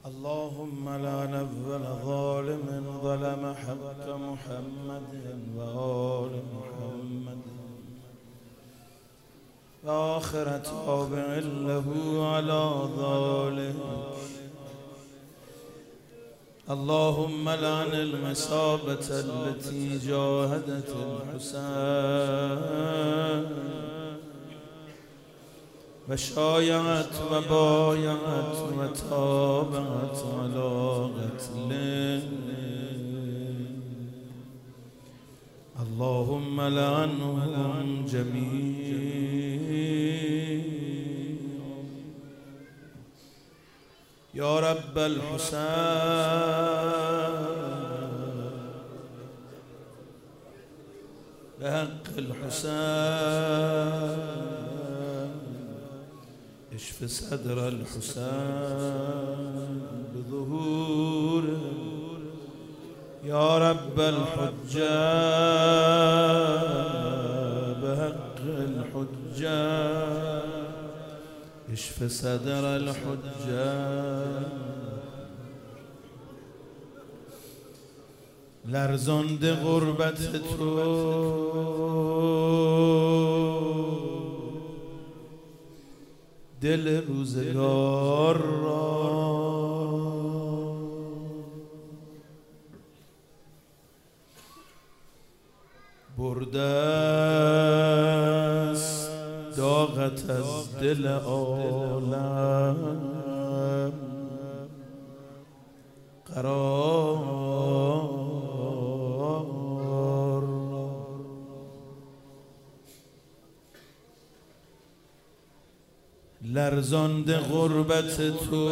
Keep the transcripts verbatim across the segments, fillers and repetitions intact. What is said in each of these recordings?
اللهم لعن أول ظالم ظلم حق محمد وآل محمد وآخر تابع له على ذلك. اللهم لعن المصابة التي جاهدت الحسين وشايعت وبايعت وتابعت على قتله. اللهم لعنهم جميعا يا رب الحسين بحق الحسين اشف صدر الحسين بظهوره يا رب الحجة بحق الحجة اشف صدر الحجة. لرزاند غربت تو دل روزگار را برده است داغت از دل عالم قرار. لرزاند غربت تو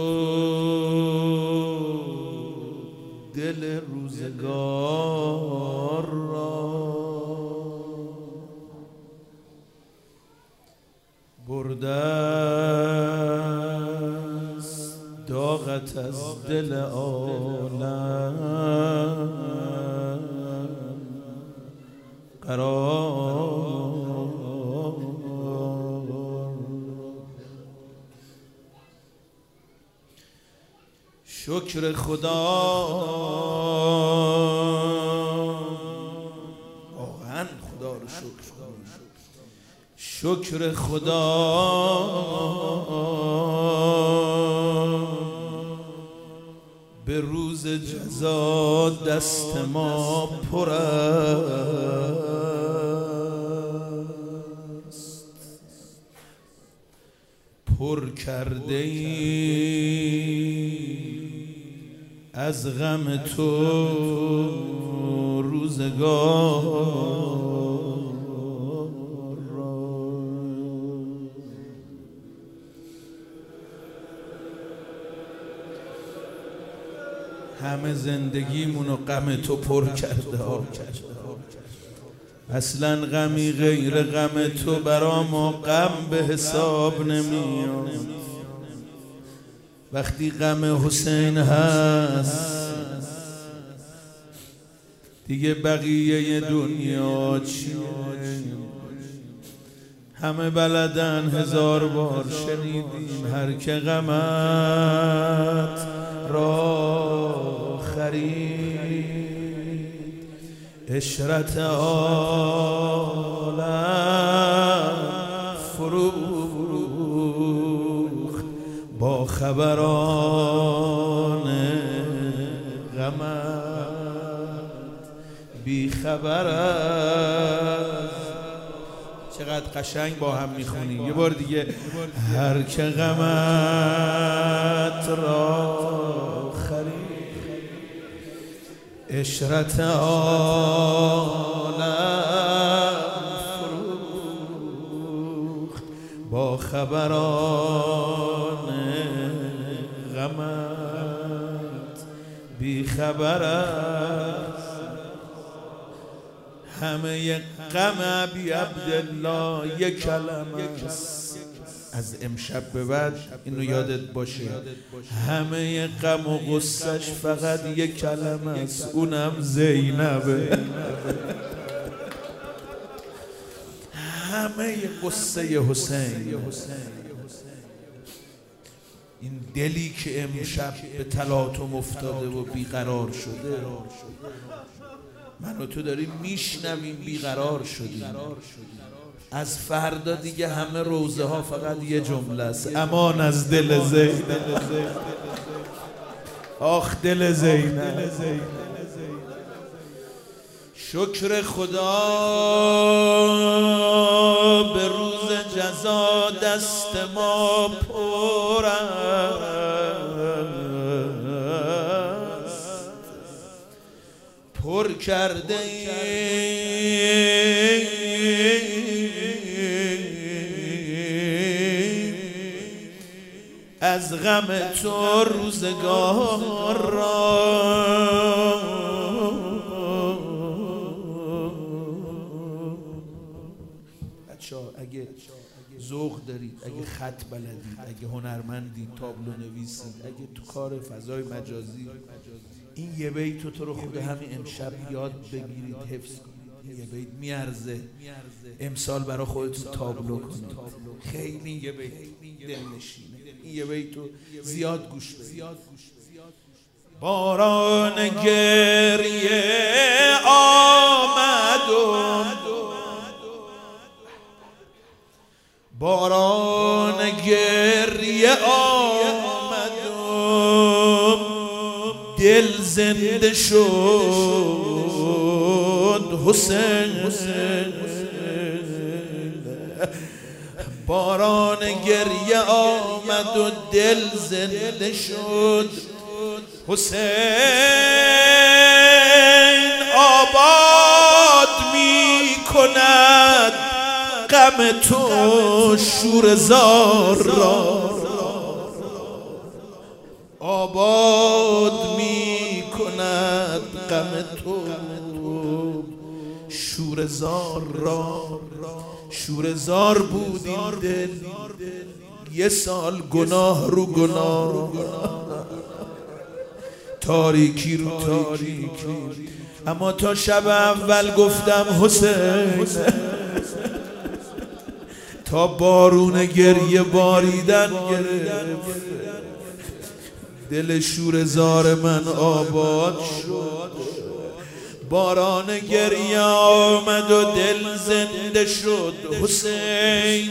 دل روزگار را برده است داغت از دل عالم قرار. شکر خدا واقعا خدا رو شکر شکر خدا به روز جزا دست ما پر است. پر کرده ای از غم تو روزگار را. همه زندگیمونو غم تو پر کرده ها. اصلا غمی غیر غم تو برا ما غم به حساب نمیاد. وقتی غم حسین هست دیگه بقیه دنیا چیه؟ همه بلدن هزار بار شنیدیم هر که غمت را خرید عشرت عالم فروخت با خبران غمت بی خبر است. چقدر قشنگ با هم میخونیم. یه بار دیگه. هر که غمت را خرید عشرت عالم فروخت با خبران غمت بی خبر است. همه غم ابی عبدالله یک کلمه است. از امشب به بعد اینو یادت باشه. همه غم و غصهش فقط یک کلمه است، اونم زینبه. همه قصه حسین این دلی که امشب به تلاطم افتاده و بیقرار شده، من و تو داریم میشنویم بیقرار شدیم. از فردا دیگه همه روزه ها فقط یه جمله است: امان از دل زینب. آخ دل زینب. شکر خدا به روز جزا دست ما پر است، پر کرده از غم تو روزگار را. بچه‌ها اگه ذوق دارید، اگه خط بلدید، اگه هنرمندید، تابلو نویسید، اگه تو کار فضای مجازی، این یه بیتو تو رو خود همین امشب یاد بگیرید، حفظ کنید. یه بیت میارزه امسال برای خودتون تابلو کنید. خیلی یه بیت دلنشینه. این یه بیتو زیاد گوش بدید. باران گریه آمد و باران گریه آمد و دل زنده شد حسین. باران گریه آمد و دل زنده شد حسین. آباد می کند غم تو شورزار را، آباد می کند غم تو شورزار را. شورزار بود این دل، یه سال گناه رو گناه، تاریکی رو تاریکی. اما تا شب اول گفتم حسین، تا بارون گریه باریدن گرفت، دل شورزار من آباد شد. باران گریه آمد و دل زنده شد حسین.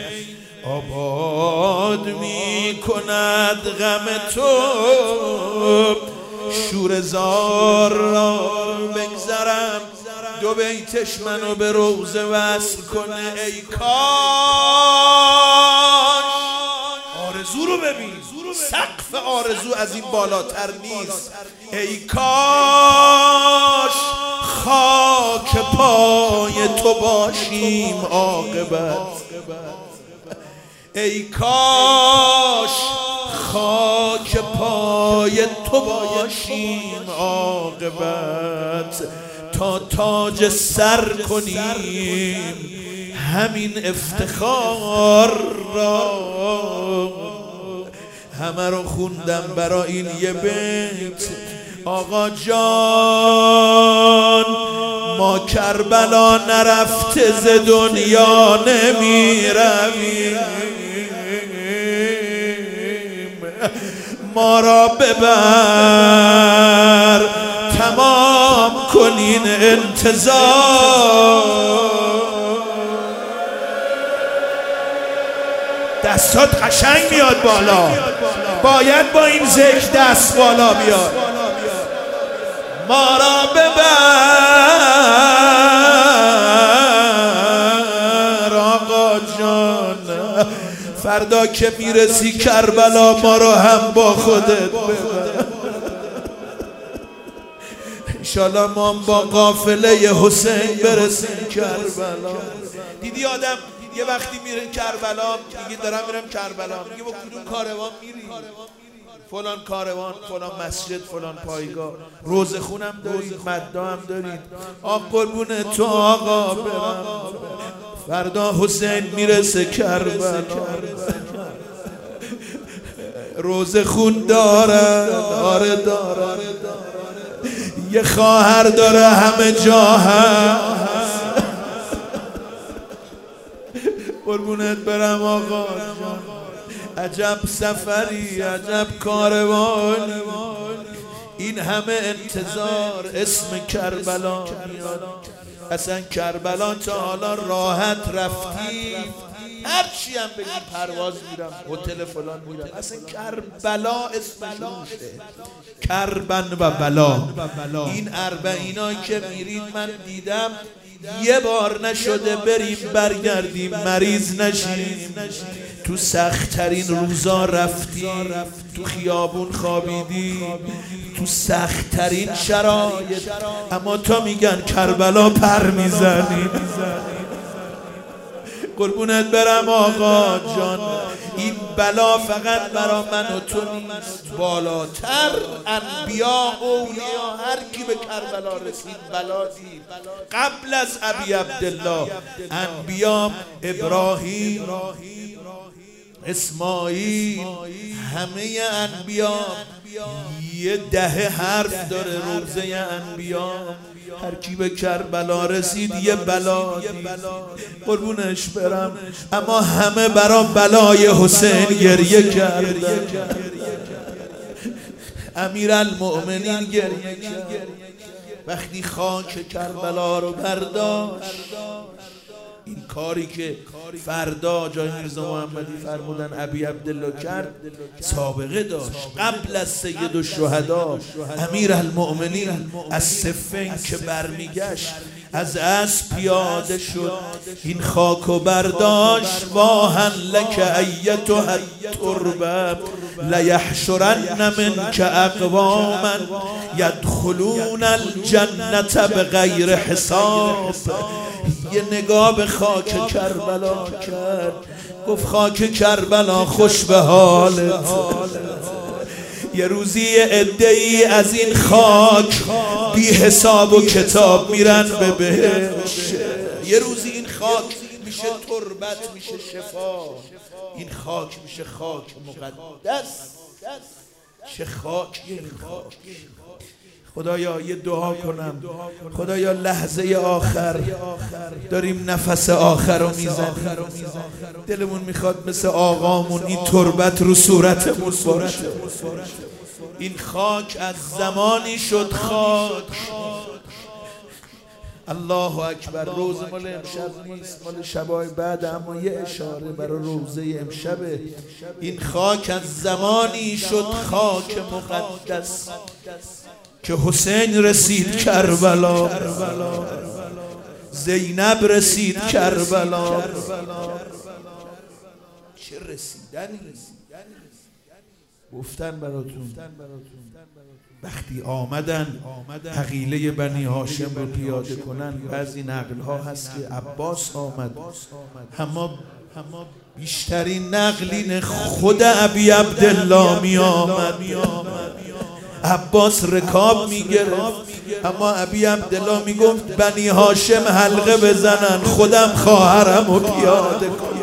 آباد می کند غم تو شورزار را. بگذرم دو بیتش منو به روزه وصل کنه. ای کاش، آرزو رو ببین، سقف آرزو از این بالاتر نیست. ای کاش خاک پای تو باشیم عاقبت. ای کاش خاک پای تو باشیم عاقبت، تا تاج سر کنیم همین افتخار را. همه رو خوندم برای این یه بیت. آقا جان ما کربلا نرفته ز دنیا نمی رویم، ما را ببر تمام کنین انتظار. دستات قشنگ میاد بالا، باید با این ذکر دست بالا بیاد. ما را ببر آقا جان، فردا که میرسی کربلا ما را هم با خودت ببر. انشالله ما با قافله حسین برسیم کربلا. دیدی آدم یه وقتی میره کربلا میگه دارم میرم کربلا، میگه با کدوم کاروان میری؟ فلان کاروان، فلان مسجد، فلان پایگاه. روزه خونم دارید، مدعا هم دارید. آق قربون تو آقا برم، فردا حسین میرسه کربلا. روزه خون دارن، آره دارن، یه خواهر داره همه جا هست. قربونت برم آقا جان، عجب سفری عجب کاروانی، این همه انتظار اسم کربلا میاد. اصلا کربلا تا حالا راحت رفتی؟ هرچی هم بگی پرواز میرم هتل فلان میرم. اصلا کربلا اسمش روشه، کربن و بلا. این اربعینایی که میرید من دیدم یه بار نشده بریم برگردیم مریض نشیم. تو سخت‌ترین روزا رفتی، تو خیابون خوابیدی، تو سخت‌ترین شرایط، اما تو میگن کربلا پر میزنی. قربونت برم آقا جان، این بلا فقط برا من و تو نیست، بالاتر انبیا اولیا هر کی به کربلا رسید بلا دید. قبل از ابی عبدالله انبیا ابراهیم، اسماعیل، همه انبیا یه دهه حرف داره روزه انبیا. هر کی به کربلا رسید یه بلا دید، قربونش برم. اما همه برا بلای حسین گریه کردن. امیرالمؤمنین گریه کرد وقتی خاک کربلا رو برداشت. این کاری که فردا جای میرزا محمدی فرمودن ابی عبدالله کرد سابقه داشت. قبل از سید الشهدا امیرالمؤمنین از صفین که برمیگشت از اسب پیاده شد، این خاک و برداشت. واهن لک ایتها التربه لیحشرن منک اقواما یدخلون الجنة بغیر حساب. یه نگاه به خاک کربلا کرد، گفت خاک کربلا خوش به حالت. یه روزی عده‌ای از این خاک بی حساب و کتاب میرن به بهشت. یه روزی این خاک میشه تربت، میشه شفا. این خاک میشه خاک مقدس. چه خاکیه این خاک. خدایا یه دعا کنم، خدایا لحظه آخر داریم نفس آخر رو میزنیم، دلمون میخواد مثل آقامون این تربت رو صورتمون باشه. این خاک از زمانی شد خاک. الله اکبر. روز مال امشب نیست، مال شبای بعد، اما یه اشاره برای روزه امشبه. این خاک از زمانی شد خاک مقدس که حسین رسید کربلا، زینب رسید کربلا. چه رسیدنی گفتن براتون. وقتی آمدن حقیله بنی هاشم رو پیاده کنن، بعضی نقل ها هست که عباس آمد، اما بیشترین نقلین خود ابی عبدالله می آمد. عباس رکاب می گرفت، اما ابی عبدالله می گفت بنی هاشم حلقه بزنن، خودم خواهرم رو پیاده کنم.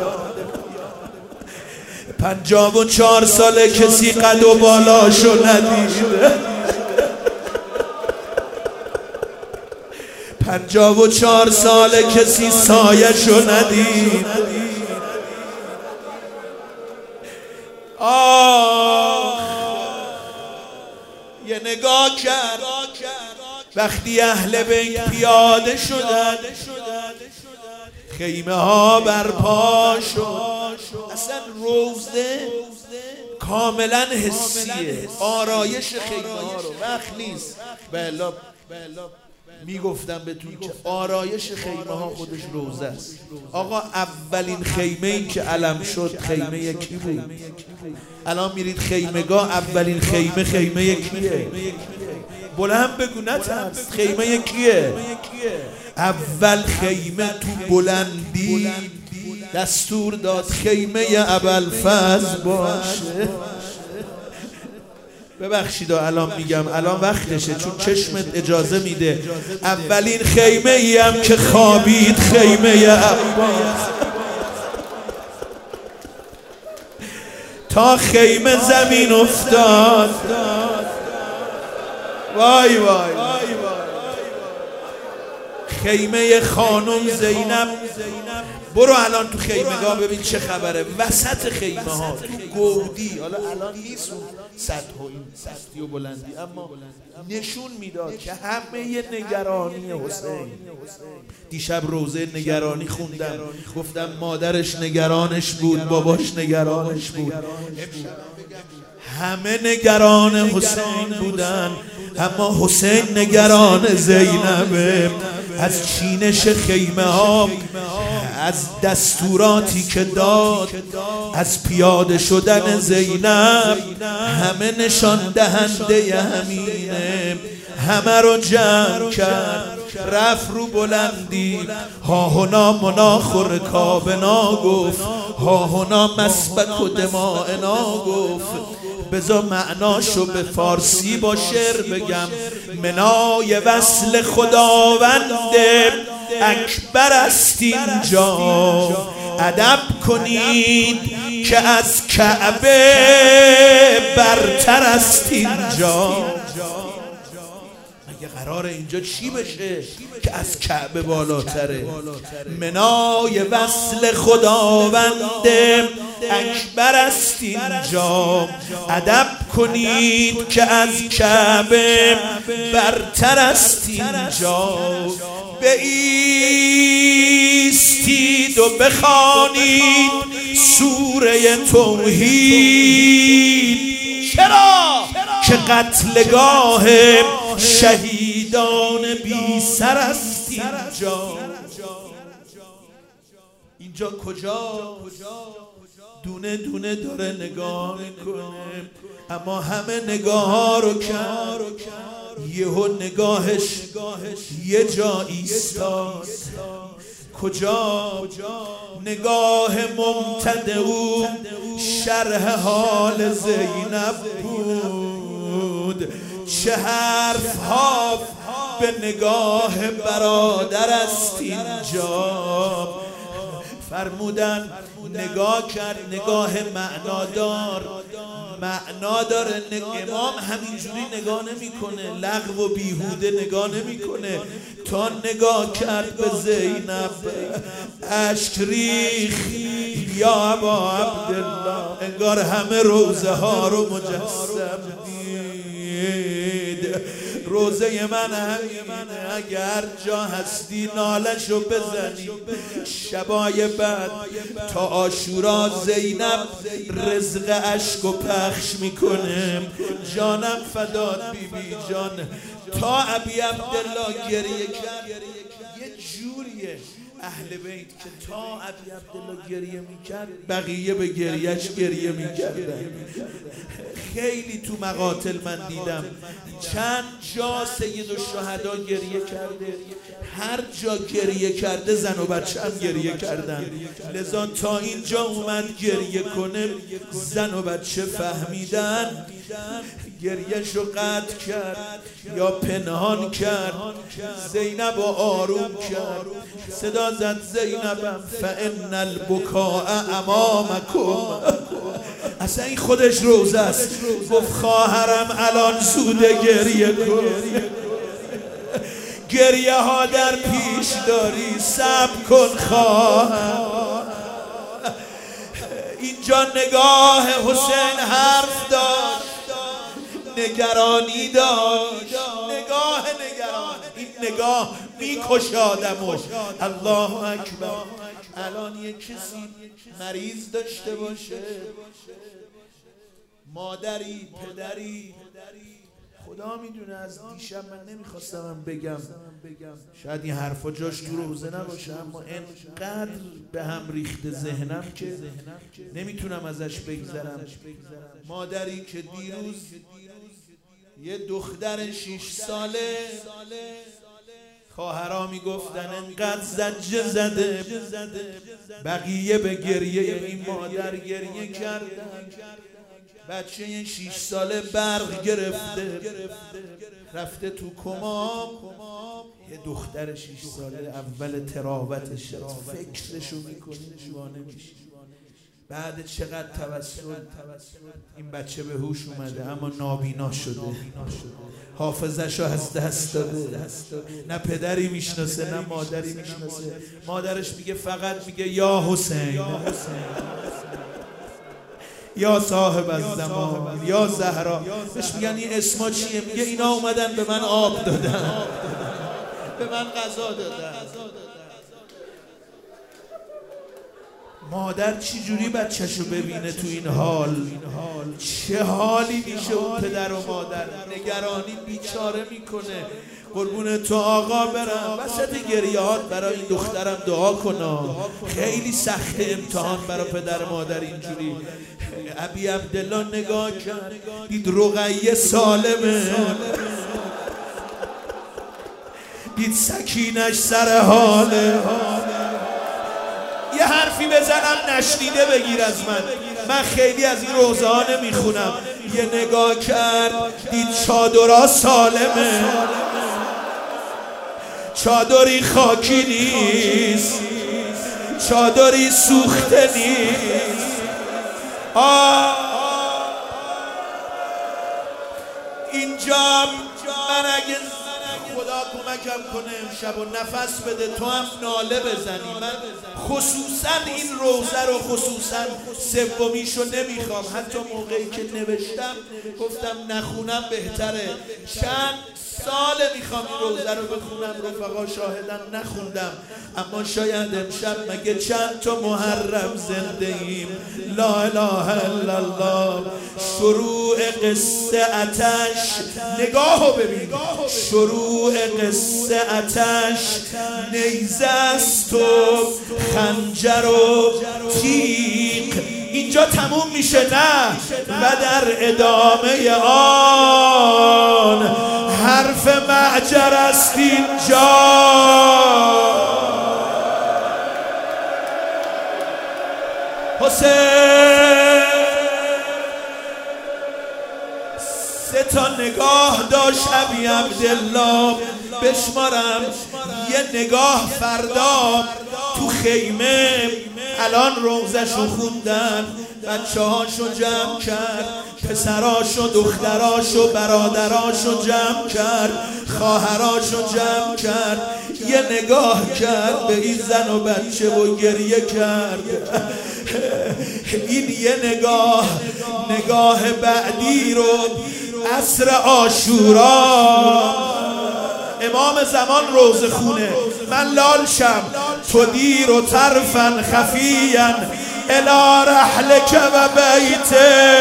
پنجاب و چهار ساله کسی قد و بالاشو ندیده. پنجاب و چهار ساله کسی سایه‌شو ندید. آه یه نگاه کرد وقتی اهل بیت پیاده شدن، خیمه ها برپا شد. اصلا روزه کاملا حسیه، آرایش خیمه ها رو وقت نیست. بلا میگفتم بهتون که آرایش خیمه ها خودش روزه است. آقا اولین خیمه ای که علم شد خیمه کی بود؟ الان میرید خیمه‌گاه، اولین خیمه خیمه کیه؟ بلند بگو نترس، خیمه کیه؟ اول خیمه تو بلندی دستور داد خیمه ابوالفضل باشه. ببخشید الان میگم، الان وقتشه چون چشمت اجازه میده. اولین خیمه ای هم که خوابید خیمه عباس. تا خیمه زمین افتاد، وای وای خیمه خانم زینب برو الان تو خیمگاه ببین چه خبره. وسط خیمه ها تو گودی، حالا الان نیست اون سطح و این سطحی و بلندی، اما نشون میداد که همه نگرانی حسین. دیشب روزه نگرانی خوندم، گفتم مادرش نگرانش بود، باباش نگرانش بود، همه نگران حسین بودن، اما حسین نگران زینبه. از چینش خیمه ها، از دستوراتی که داد، از پیاده شدن زینب، همه نشان دهنده همینه. همه رو جمع کرد، رفت رو بلندی، ها هنا مناخ رکابنا گفت، ها هنا مسبک و دماءنا گفت. بذار معناشو به فارسی با شعر بگم. منای وصل خداونده اکبر است اینجا، ادب کنید که از کعبه برتر است اینجا. مگه قرار اینجا چی بشه که از کعبه بالاتره؟ منای وصل خداونده اکبر است اینجا، ادب کنید که از کعبه برتر است اینجا. بایستید و بخوانید سوره توحید، چرا که قتلگاه شهیدان بی سر است اینجا. اینجا کجا؟ دونه دونه داره نگاه میکنه، اما همه نگاه ها رو کرد، یهو نگاهش یه جا ایستاد. کجا؟ نگاه ممتدعو شرح حال زینب بود. چه حرف ها به نگاه برادر است اینجا. فرمودن نگاه کرد، نگاه معنادار، معنا داره. امام همینجوری نگاه نمیکنه، لغو و بیهوده نگاه نمیکنه. تا نگاه کرد به زینب، اشک ریخ. یا ابا عبدالله، انگار همه روزه ها رو مجسم دید. روزه من همینه، اگر جا هستی نالشو بزنی. شبای بعد تا عاشورا زینب رزق اشک و پخش میکنه. جانم فدات بی بی جان. تا ابی عبدالله گریه کرد. یه جوریه اهل بیت که تا ابی عبدالله گریه میکرد بقیه به گریهش گریه میکردن. خیلی تو مقاتل من دیدم چند جا سید الشهدا گریه کرده، هر جا گریه کرده زن و بچه هم گریه کردن. لذا تا اینجا اومد گریه کنه، زن و بچه فهمیدن، گریهشو قطع کرد یا پنهان کرد. زینب و آروم کرد، صدا زد زینبم فان البکاء امامکم. اصلا این خودش روزه است. گفت خواهرم الان زوده گریه کن، گریه ها در پیش داری، صبر کن خواهر. اینجا نگاه حسین حرف داشت، نگرانی داشت، نگاه نگران. این نگاه میکشادمو. الله اکبر. الان یک کسی مریض داشته باشه، مادری، پدری، خدا میدونه. از دیشب من نمیخواستم هم بگم، شاید این حرفا جاش تو روزه نباشه، اما اینقدر به هم ریخته ذهنم که نمیتونم ازش بگذرم. مادری که دیروز یه دختر شیش ساله، خواهرها میگفتن انقدر زجه زده، بقیه به گریه این مادر گریه کردن. بچه شیش ساله برق گرفته، رفته تو کما. یه دختر شیش ساله اول تراوتش، فکرشو میکنی دیوانه میشی. بعد چقدر توسل این بچه به هوش اومده اما نابینا شده، حافظشو از دست داده، نه پدری میشناسه نه مادری میشناسه. مادرش میگه فقط میگه یا حسین، یا صاحب الزمان، یا زهرا. بهش میگن این اسما چیه؟ میگه اینا اومدن به من آب دادن، به من غذا دادن. مادر چی جوری بچه‌شو ببینه تو این حال؟ چه حالی میشه اون پدر و مادر؟ نگرانی بیچاره میکنه. قربون تو آقا برم، وسط گریهات برای این دخترم دعا کنا. خیلی سخت امتحان برای پدر مادر اینجوری. ابی عبدالله نگاه کرد دید رقیه سالمه، دید سکینش سر حاله. یه حرفی بزنم نشنیده بگیر از من، من خیلی از این روزه ها نمیخونم. یه نگاه کرد دید چادرها سالمه، چادری خاکی نیست، چادری سوخته نیست. آه اینجا من اگه خدا کمکم کنه امشب و نفس بده تو هم ناله بزنی. من خصوصا این روزه رو خصوصا سومیشو نمیخوام. حتی موقعی که نوشتم گفتم نخونم بهتره. چند ساله میخوام این روزه رو بخونم، رفقا شاهدم نخوندم. اما شاید امشب مگه چند تا محرم زنده ایم. لا اله الا الله. شروع قصه آتش، نگاهو ببین، شروع قصه آتش نیزه است و خنجر و تیغ. اینجا تموم میشه نه، و در ادامه آن حرف معجر است اینجا. حسین سه تا نگاه داشت ابی عبدالله، بشمارم. یه نگاه فردا تو خیمه، الان روزشو خوندن، بچه هاشو جمع کرد، پسراشو دختراشو برادراشو جمع کرد، خواهراشو جمع کرد. یه نگاه کرد به این زن و بچه و گریه کرد. این یه نگاه، نگاه بعدی رو عصر عاشورا امام زمان روزه خونه. من لال شم تو دیر و طرفا خفیا الى رحلک و بیته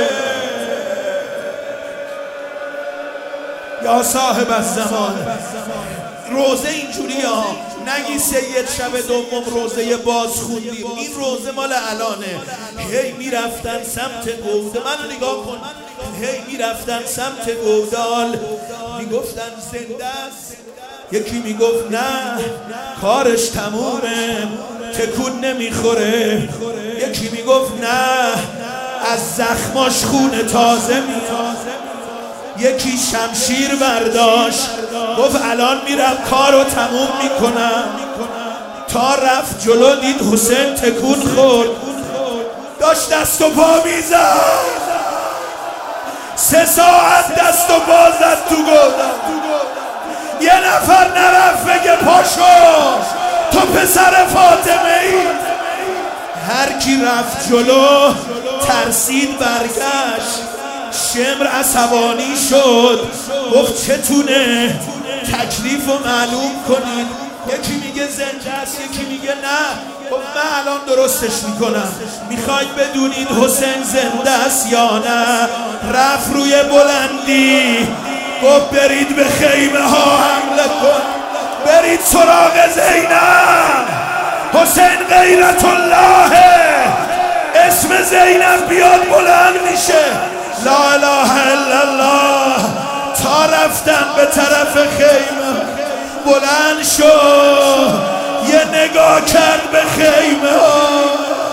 یا صاحب الزمان. روزه اینجوری ها، نگی سید شب دوم روزه باز خوندیم. این روزه مال الانه. هی میرفتن سمت گوده، منو نگاه کن، هی میرفتن سمت گودال، میگفتن زنده است. یکی میگفت نه کارش تمومه، تکون نمیخوره. یکی میگفت نه از زخماش خون تازه میاد. یکی شمشیر برداشت گفت الان میرم کارو تموم میکنم. تا رفت جلو دید حسین تکون خورد، داشت دست و پا میزد. سه ساعت دست و پا زد تو گودم. یه نفر نرفت بگه پاشو تو پسر فاطمه ای. هر کی رفت جلو ترسید برگشت. شمر عصبانی شد، گفت چتونه تکلیف رو معلوم کنید. یکی میگه زنده است، یکی میگه نه. گفت من الان درستش میکنم. میخواید بدونید حسین زنده است یا نه؟ رفت روی بلندی گفت برید به خیمه ها حمله کن، برید سراغ زینب. حسین غیرت الله، اسم زینب بیاد بلند میشه. لا اله الا الله. تا رفتن به طرف خیمه بلند شد، یه نگاه کرد به خیمه ها.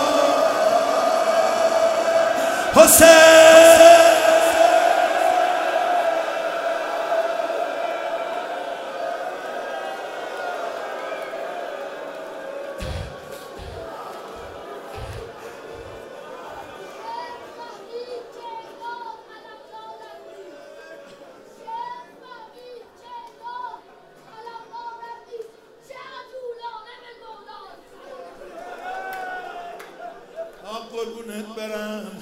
حسین قربونت برم.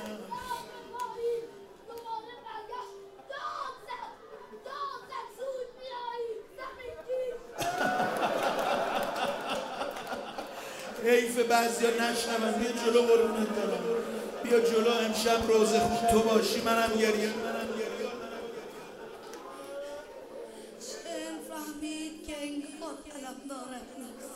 حیف بعضیا نشنون. بیا جلو قربونت برم، بیا جلو. امشب روزه خوب تو باشی منم گریه. فهمید که این خود طلبدارت نیست.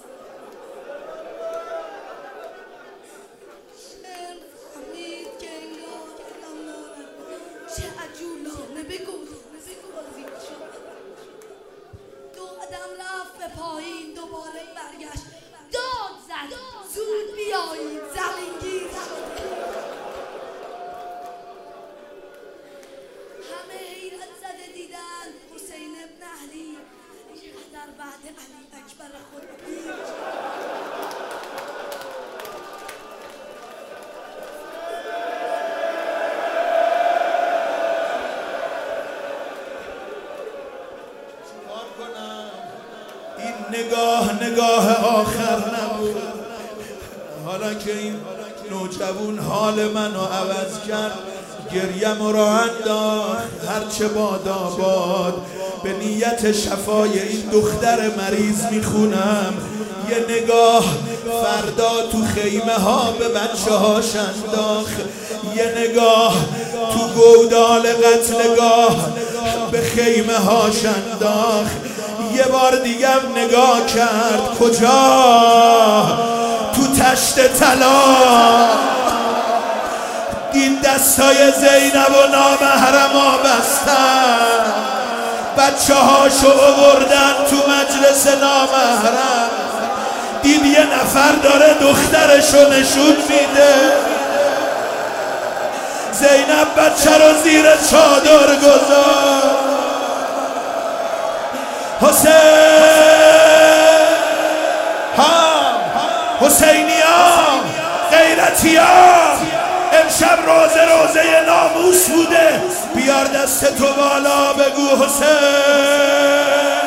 شعر فهمید که این خود طلبدارت نیست. چه عجولانه بگو بگو بازی شد. دو قدم رفت به پایین، دوباره برگشت داد زد زود بیایید زمینگیر شد. همه حیرت زده دیدن حسین ابن علی چقدر بعد علی اکبر خود پیر چیکار کنم؟ این نگاه نگاه آخر نبود. حالا که این نوجوان حال منو عوض کرد، گریم را انداخت. هرچه بادا باد به نیت شفای این دختر مریض میخونم. یه نگاه فردا تو خیمه ها به بچه هاش انداخت. یه نگاه تو گودال قتلگاه به خیمه هاش انداخت. یه بار دیگه نگاه کرد کجا؟ تو تشت طلا. دید دستای زینب و نامحرما بستن، بچه هاشو آوردن تو مجلس نامحرم. دید یه نفر داره دخترشو نشون میده. زینب بچه رو زیر چادر گذاشت. حسین ها حسینیا غیرتیا، امشب روزه روزه ناموس بوده. بیار دست تو بالا بگو حسین.